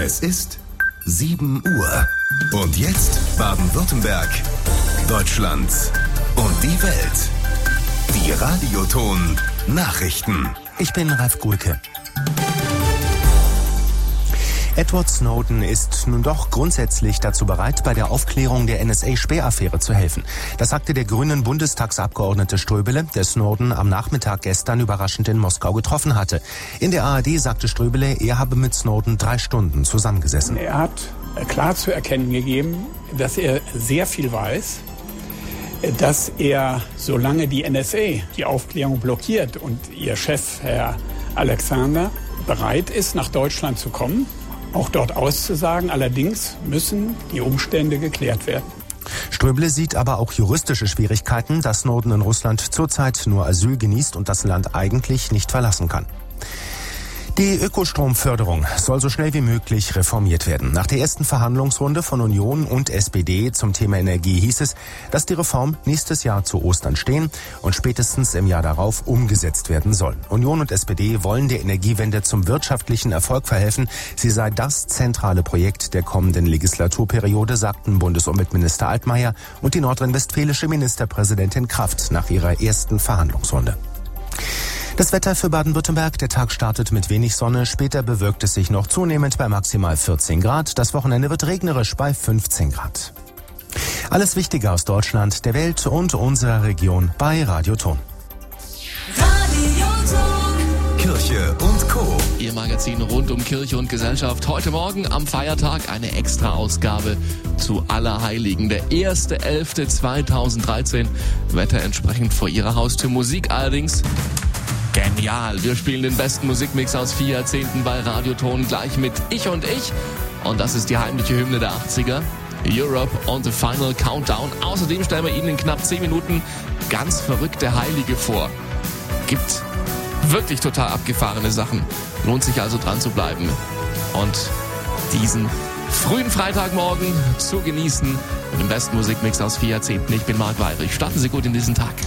Es ist 7 Uhr. Und jetzt Baden-Württemberg, Deutschland und die Welt. Die Radioton Nachrichten. Ich bin Ralf Gulke. Edward Snowden ist nun doch grundsätzlich dazu bereit, bei der Aufklärung der NSA-Spähaffäre zu helfen. Das sagte der grünen Bundestagsabgeordnete Ströbele, der Snowden am Nachmittag gestern überraschend in Moskau getroffen hatte. In der ARD sagte Ströbele, er habe mit Snowden 3 Stunden zusammengesessen. Er hat klar zu erkennen gegeben, dass er sehr viel weiß, dass er, solange die NSA die Aufklärung blockiert und ihr Chef, Herr Alexander, bereit ist, nach Deutschland zu kommen, auch dort auszusagen. Allerdings müssen die Umstände geklärt werden. Ströbele sieht aber auch juristische Schwierigkeiten, dass Snowden in Russland zurzeit nur Asyl genießt und das Land eigentlich nicht verlassen kann. Die Ökostromförderung soll so schnell wie möglich reformiert werden. Nach der ersten Verhandlungsrunde von Union und SPD zum Thema Energie hieß es, dass die Reform nächstes Jahr zu Ostern stehen und spätestens im Jahr darauf umgesetzt werden soll. Union und SPD wollen der Energiewende zum wirtschaftlichen Erfolg verhelfen. Sie sei das zentrale Projekt der kommenden Legislaturperiode, sagten Bundesumweltminister Altmaier und die nordrhein-westfälische Ministerpräsidentin Kraft nach ihrer ersten Verhandlungsrunde. Das Wetter für Baden-Württemberg. Der Tag startet mit wenig Sonne. Später bewölkt es sich noch zunehmend bei maximal 14 Grad. Das Wochenende wird regnerisch bei 15 Grad. Alles Wichtige aus Deutschland, der Welt und unserer Region bei Radioton. Kirche und Co. Ihr Magazin rund um Kirche und Gesellschaft. Heute Morgen am Feiertag eine Extra-Ausgabe zu Allerheiligen. Der 1.11.2013. Wetter entsprechend vor Ihrer Haustür. Musik allerdings genial. Wir spielen den besten Musikmix aus 4 Jahrzehnten bei Radioton gleich mit Ich und Ich. Und das ist die heimliche Hymne der 80er. Europe on the Final Countdown. Außerdem stellen wir Ihnen in knapp 10 Minuten ganz verrückte Heilige vor. Gibt wirklich total abgefahrene Sachen. Lohnt sich also dran zu bleiben. Und diesen frühen Freitagmorgen zu genießen mit dem besten Musikmix aus 4 Jahrzehnten. Ich bin Marc Weirich. Starten Sie gut in diesen Tag.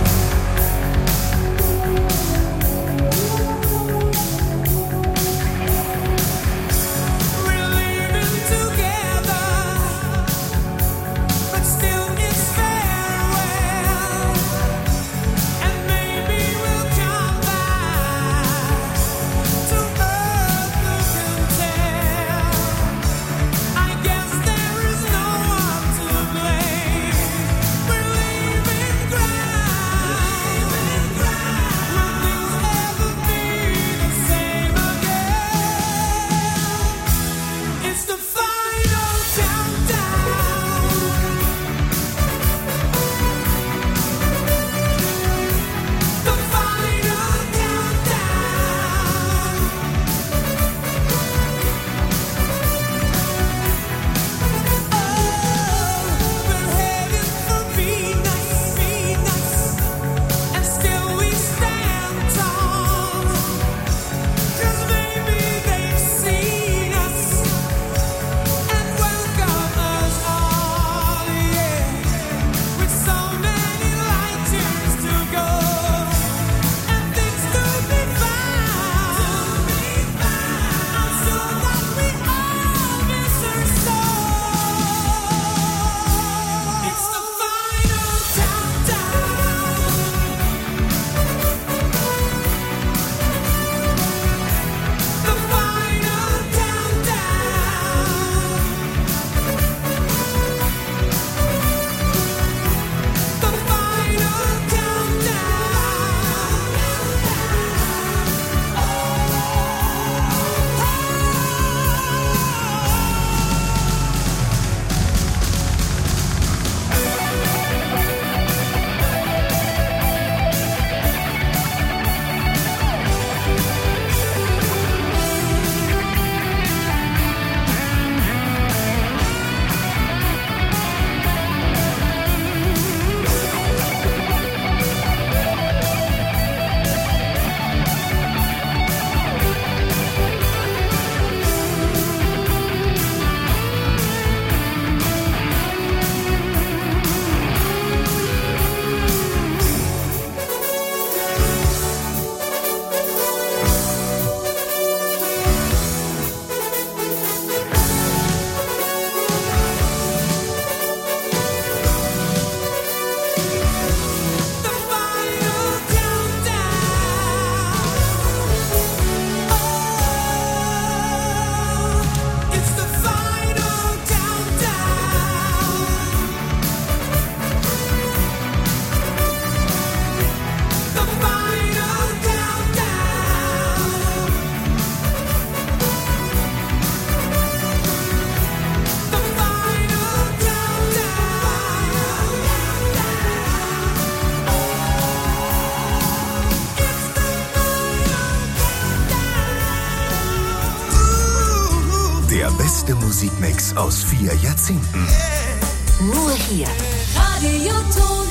beste Musikmix aus 4 Jahrzehnten. Nur hier. Radioton.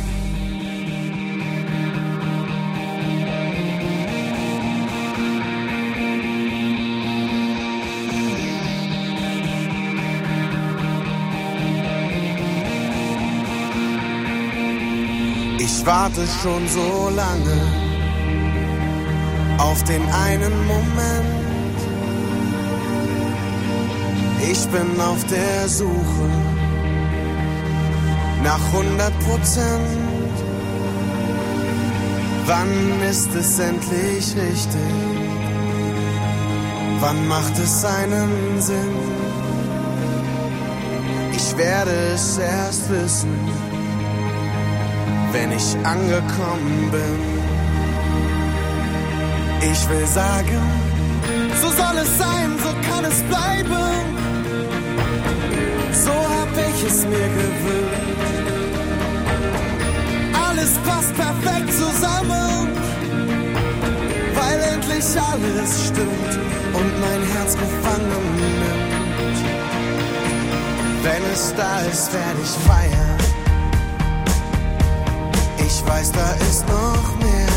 Ich warte schon so lange auf den einen Moment. Ich bin auf der Suche nach 100%. Wann ist es endlich richtig? Wann macht es einen Sinn? Ich werde es erst wissen, wenn ich angekommen bin. Ich will sagen, so soll es sein, so kann es bleiben. So hab ich es mir gewünscht. Alles passt perfekt zusammen, weil endlich alles stimmt und mein Herz gefangen nimmt. Wenn es da ist, werde ich feiern. Ich weiß, da ist noch mehr.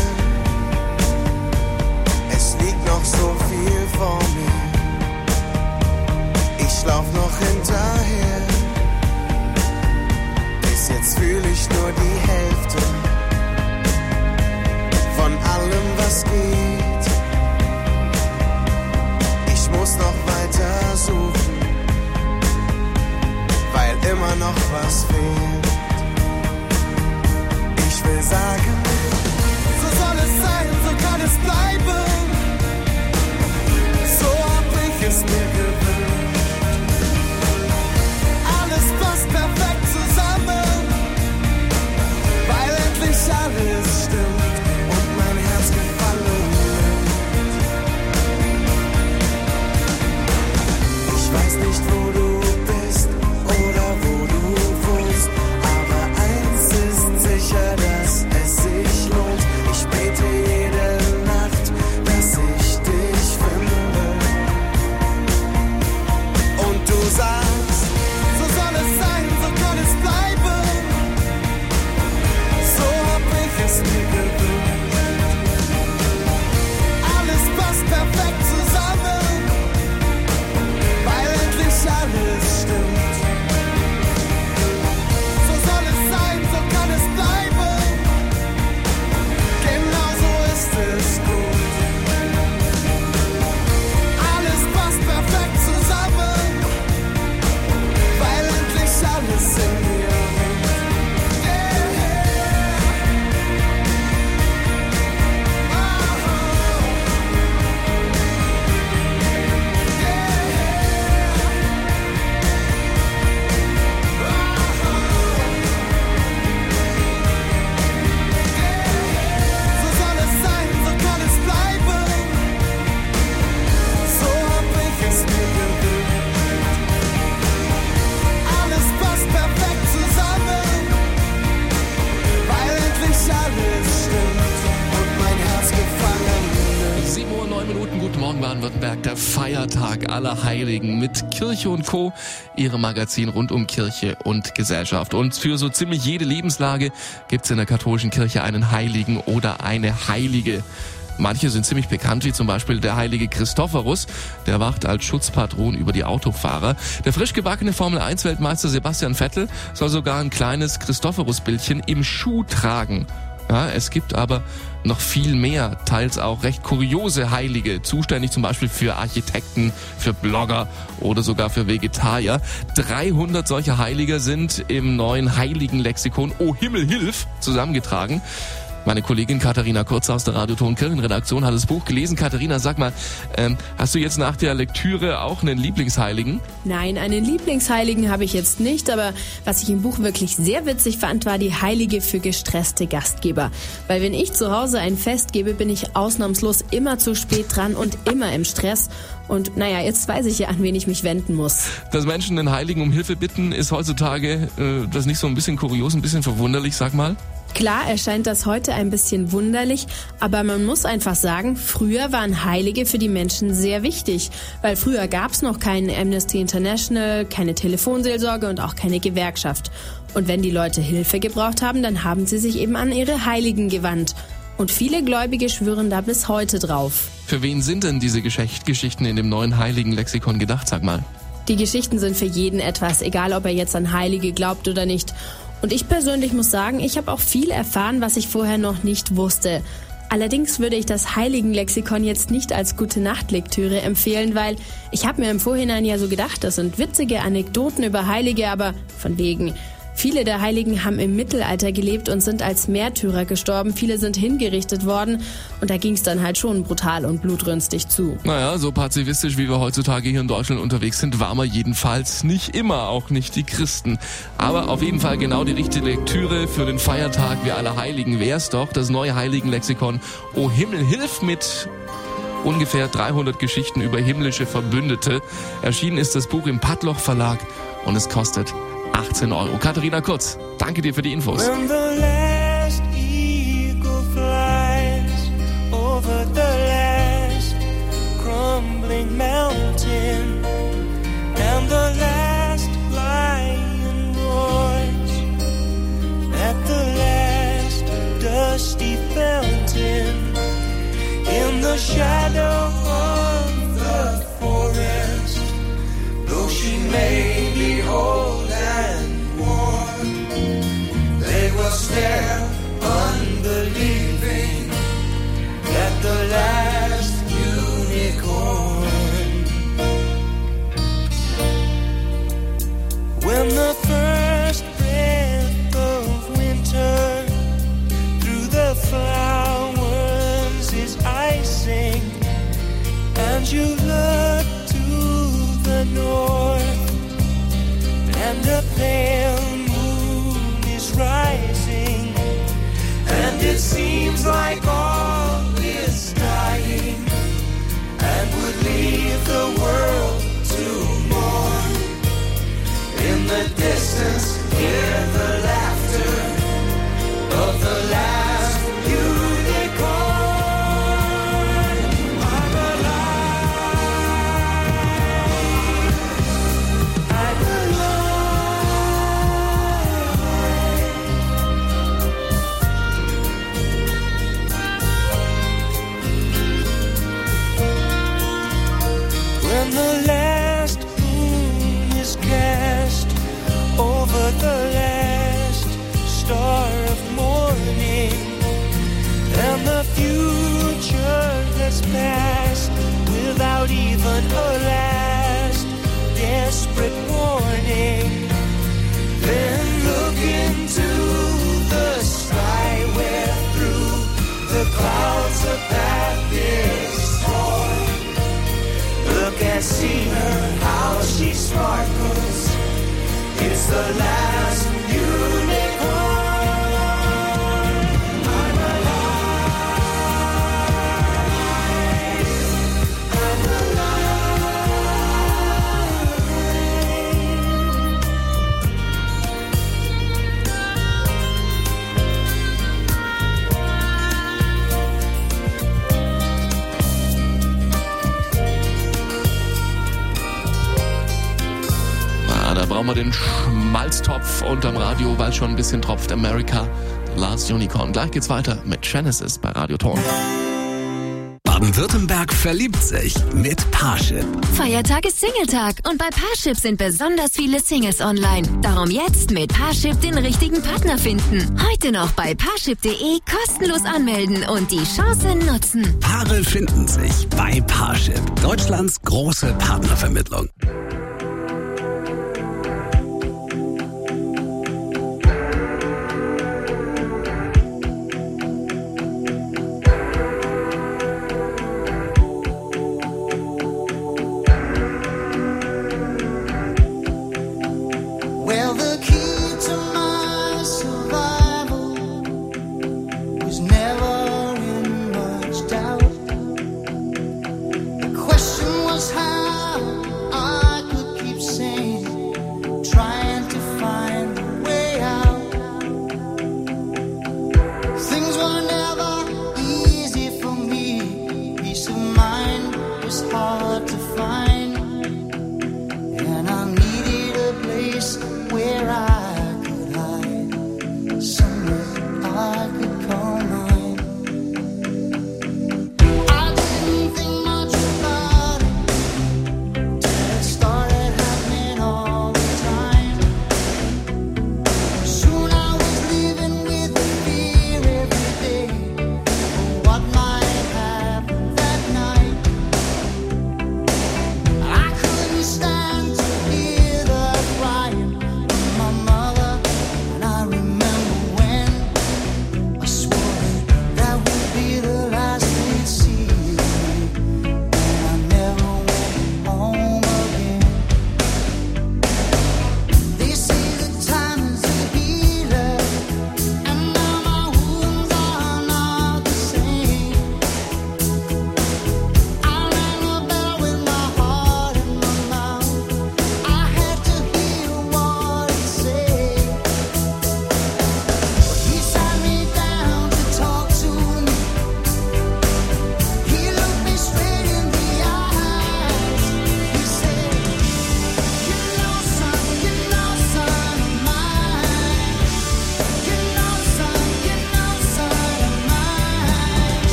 Es liegt noch so viel vor mir. Ich lauf noch hinterher. Bis jetzt fühl ich nur die Hälfte von allem, was geht. Ich muss noch weiter suchen, weil immer noch was fehlt. Ich will sagen, so soll es sein, so kann es bleiben. So hab ich es mir gewünscht. Alles passt perfekt zusammen, weil endlich alles stimmt und mein Herz gefallen nimmt. Ich weiß nicht, wo du bist oder wo du wohnst, aber eins ist sicher, dass es sich lohnt. Ich bete jede Nacht, dass ich dich finde. Und du sagst, so soll es sein, so kann es bleiben. So hab ich es mir gewünscht. Alles passt perfekt zusammen, weil endlich alles stimmt. So soll es sein, so kann es bleiben. Genau so ist es gut. Alles passt perfekt zusammen, weil endlich alles in mir ruht. So soll es sein, so kann es bleiben. So hab ich es mir gewünscht. Alles passt perfekt zusammen, weil endlich alles stimmt und mein Herz gefangen nimmt. 7 Uhr, 9 Minuten, guten Morgen Baden-Württemberg, der Feiertag aller Heiligen mit Kirche und Co., Ihrem Magazin rund um Kirche und Gesellschaft. Und für so ziemlich jede Lebenslage gibt's in der katholischen Kirche einen Heiligen oder eine Heilige. Manche sind ziemlich bekannt, wie zum Beispiel der heilige Christophorus, der wacht als Schutzpatron über die Autofahrer. Der frisch gebackene Formel-1-Weltmeister Sebastian Vettel soll sogar ein kleines Christophorus-Bildchen im Schuh tragen. Ja, es gibt aber noch viel mehr, teils auch recht kuriose Heilige, zuständig zum Beispiel für Architekten, für Blogger oder sogar für Vegetarier. 300 solcher Heiliger sind im neuen Heiligenlexikon O Himmel Hilf zusammengetragen. Meine Kollegin Katharina Kurz aus der Radioton Kirchenredaktion hat das Buch gelesen. Katharina, sag mal, hast du jetzt nach der Lektüre auch einen Lieblingsheiligen? Nein, einen Lieblingsheiligen habe ich jetzt nicht, aber was ich im Buch wirklich sehr witzig fand, war die Heilige für gestresste Gastgeber. Weil wenn ich zu Hause ein Fest gebe, bin ich ausnahmslos immer zu spät dran und immer im Stress. Und naja, jetzt weiß ich ja, an wen ich mich wenden muss. Dass Menschen den Heiligen um Hilfe bitten, ist heutzutage das nicht so ein bisschen kurios, ein bisschen verwunderlich, sag mal? Klar erscheint das heute ein bisschen wunderlich, aber man muss einfach sagen, früher waren Heilige für die Menschen sehr wichtig, weil früher gab's noch keinen Amnesty International, keine Telefonseelsorge und auch keine Gewerkschaft. Und wenn die Leute Hilfe gebraucht haben, dann haben sie sich eben an ihre Heiligen gewandt. Und viele Gläubige schwören da bis heute drauf. Für wen sind denn diese Geschichten in dem neuen Heiligenlexikon gedacht, sag mal? Die Geschichten sind für jeden etwas, egal ob er jetzt an Heilige glaubt oder nicht. Und ich persönlich muss sagen, ich habe auch viel erfahren, was ich vorher noch nicht wusste. Allerdings würde ich das Heiligenlexikon jetzt nicht als Gute-Nacht-Lektüre empfehlen, weil ich habe mir im Vorhinein ja so gedacht, das sind witzige Anekdoten über Heilige, aber von wegen. Viele der Heiligen haben im Mittelalter gelebt und sind als Märtyrer gestorben. Viele sind hingerichtet worden und da ging es dann halt schon brutal und blutrünstig zu. Naja, so pazifistisch wie wir heutzutage hier in Deutschland unterwegs sind, waren wir jedenfalls nicht immer, auch nicht die Christen. Aber auf jeden Fall genau die richtige Lektüre für den Feiertag wie alle Heiligen wär's doch. Das neue Heiligenlexikon O Himmel, hilf mit ungefähr 300 Geschichten über himmlische Verbündete. Erschienen ist das Buch im Padloch Verlag und es kostet 18 €. Katharina Kurz, danke dir für die Infos. When the last eagle flies over the last crumbling mountain and the last lion roars at the last dusty fountain in the shadow of the forest, though she may be old and worn, they will stare unbelieving at the last unicorn. When the first breath of winter through the flowers is icing, and you look to the north, and the pale moon is rising, and it seems like all is dying, and would leave the world to mourn. In the distance, hear the laughter of the last unicorn. I'm alive. I'm when the last moon is cast over the last star of morning, and the future has passed without even a last desperate warning, then look into the sky where through the clouds a path is torn. Look and see her, how she sparkles. It's the last unicorn. I'm alive. I'm Da brauchen wir den Schmalztopf unterm Radio, weil schon ein bisschen tropft. America, The Last Unicorn. Gleich geht's weiter mit Genesis bei Radio Ton. Baden-Württemberg verliebt sich mit Parship. Feiertag ist Singletag und bei Parship sind besonders viele Singles online. Darum jetzt mit Parship den richtigen Partner finden. Heute noch bei parship.de kostenlos anmelden und die Chance nutzen. Paare finden sich bei Parship. Deutschlands große Partnervermittlung. Well, the key to my survival was never in much doubt. The question was how I hard to find, and I needed a place where I could hide, somewhere I could call mine. I didn't think much about it till it started happening all the time. Soon I was living with the fear every day of what might happen that night.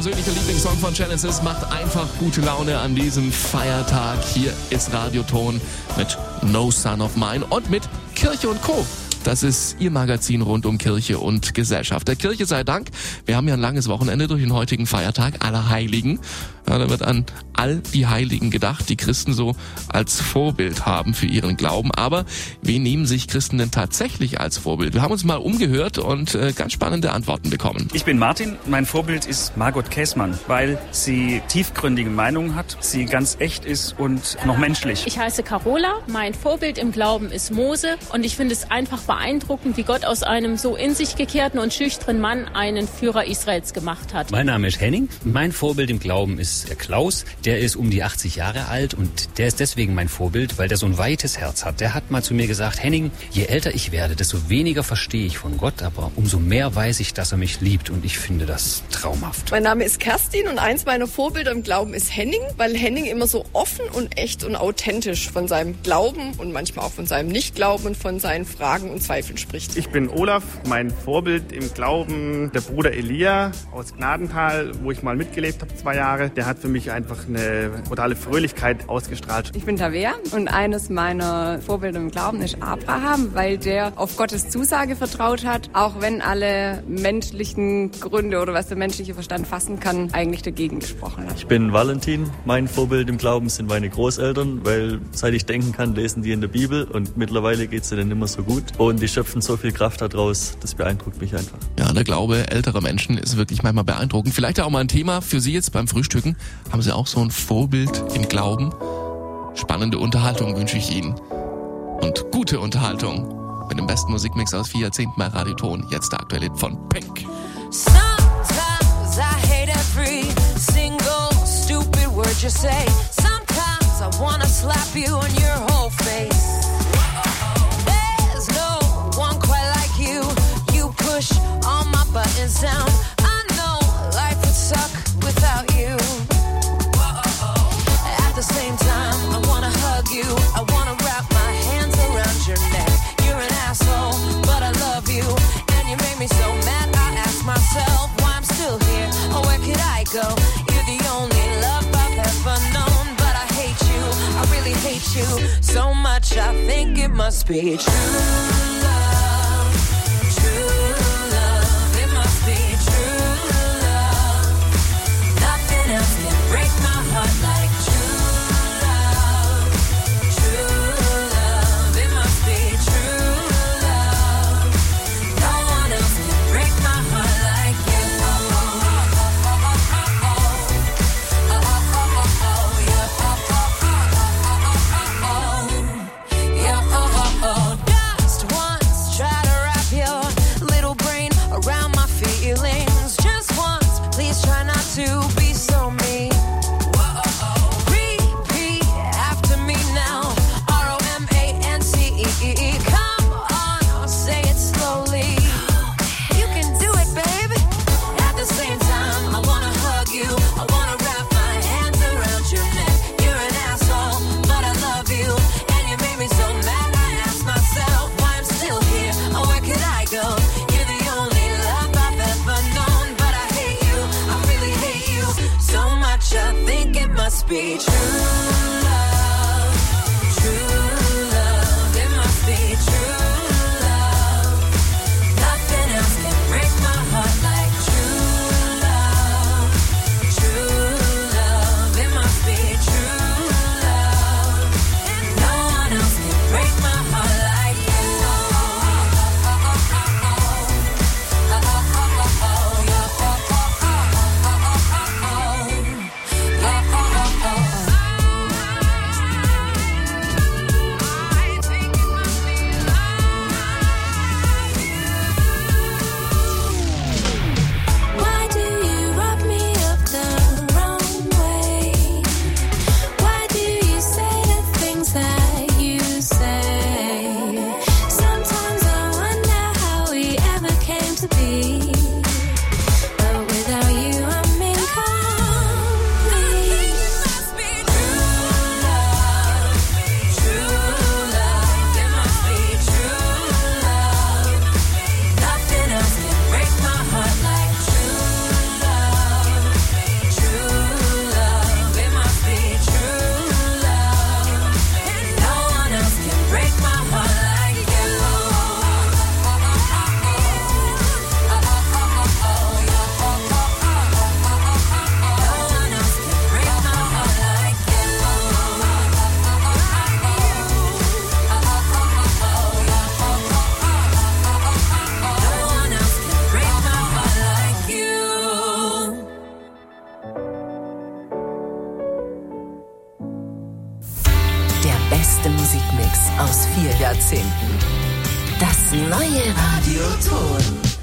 persönlicher Lieblingssong von Genesis, macht einfach gute Laune an diesem Feiertag. Hier ist Radioton mit No Son of Mine und mit Kirche und Co. Das ist Ihr Magazin rund um Kirche und Gesellschaft. Der Kirche sei Dank, wir haben ja ein langes Wochenende durch den heutigen Feiertag, Allerheiligen. Ja, da wird an all die Heiligen gedacht, die Christen so als Vorbild haben für ihren Glauben. Aber wen nehmen sich Christen denn tatsächlich als Vorbild? Wir haben uns mal umgehört und ganz spannende Antworten bekommen. Ich bin Martin, mein Vorbild ist Margot Käßmann, weil sie tiefgründige Meinungen hat, sie ganz echt ist und noch menschlich. Ich heiße Carola, mein Vorbild im Glauben ist Mose und ich finde es einfach beeindruckend, wie Gott aus einem so in sich gekehrten und schüchternen Mann einen Führer Israels gemacht hat. Mein Name ist Henning, mein Vorbild im Glauben ist der Klaus, der ist um die 80 Jahre alt und der ist deswegen mein Vorbild, weil der so ein weites Herz hat. Der hat mal zu mir gesagt, Henning, je älter ich werde, desto weniger verstehe ich von Gott, aber umso mehr weiß ich, dass er mich liebt und ich finde das traumhaft. Mein Name ist Kerstin und eins meiner Vorbilder im Glauben ist Henning, weil Henning immer so offen und echt und authentisch von seinem Glauben und manchmal auch von seinem Nichtglauben und von seinen Fragen und Zweifeln spricht. Ich bin Olaf, mein Vorbild im Glauben, der Bruder Elia aus Gnadental, wo ich mal mitgelebt habe 2 Jahre. Der hat für mich einfach eine totale Fröhlichkeit ausgestrahlt. Ich bin Tabea und eines meiner Vorbilder im Glauben ist Abraham, weil der auf Gottes Zusage vertraut hat, auch wenn alle menschlichen Gründe oder was der menschliche Verstand fassen kann, eigentlich dagegen gesprochen hat. Ich bin Valentin, mein Vorbild im Glauben sind meine Großeltern, weil seit ich denken kann, lesen die in der Bibel und mittlerweile geht es ihnen immer so gut und die schöpfen so viel Kraft daraus, das beeindruckt mich einfach. Ja, der Glaube älterer Menschen ist wirklich manchmal beeindruckend. Vielleicht auch mal ein Thema für Sie jetzt beim Frühstücken. Haben Sie auch so ein Vorbild im Glauben? Spannende Unterhaltung wünsche ich Ihnen. Und gute Unterhaltung mit dem besten Musikmix aus 4 Jahrzehnten bei Radioton. Jetzt der aktuelle Hit von Pink. Sometimes I hate every single stupid word you say. Sometimes I wanna slap you on your whole face. There's no one quite like you. You push all my buttons down. I know life would suck without you. At the same time, I wanna hug you. I wanna wrap my hands around your neck. You're an asshole, but I love you. And you make me so mad, I ask myself why I'm still here. Or where could I go? You're the only love I've ever known. But I hate you, I really hate you so much, I think it must be true love. True love, it must be true love. Nothing else can break my heart like true love. True love, it must be true love. No one else can break my heart like you. Just once, try to wrap your little brain around my feelings. Just once, please try not to be so mean. Repeat after me now. ROMANCE. Come on, say it slowly. You can do it, baby. At the same time, I wanna hug you. I wanna wrap my hands around your neck. You're an asshole, but I love you. And you made me so mad, I ask myself why I'm still here. Or where could I go? You're the only love I've ever known. But I hate you, I really hate you so much, I think it must be true love. True love, it must be true love. Nothing else can break my heart like true love. True love, it must be true love. No one else can break my heart like you. Jahrzehnten. Das neue Radio Ton.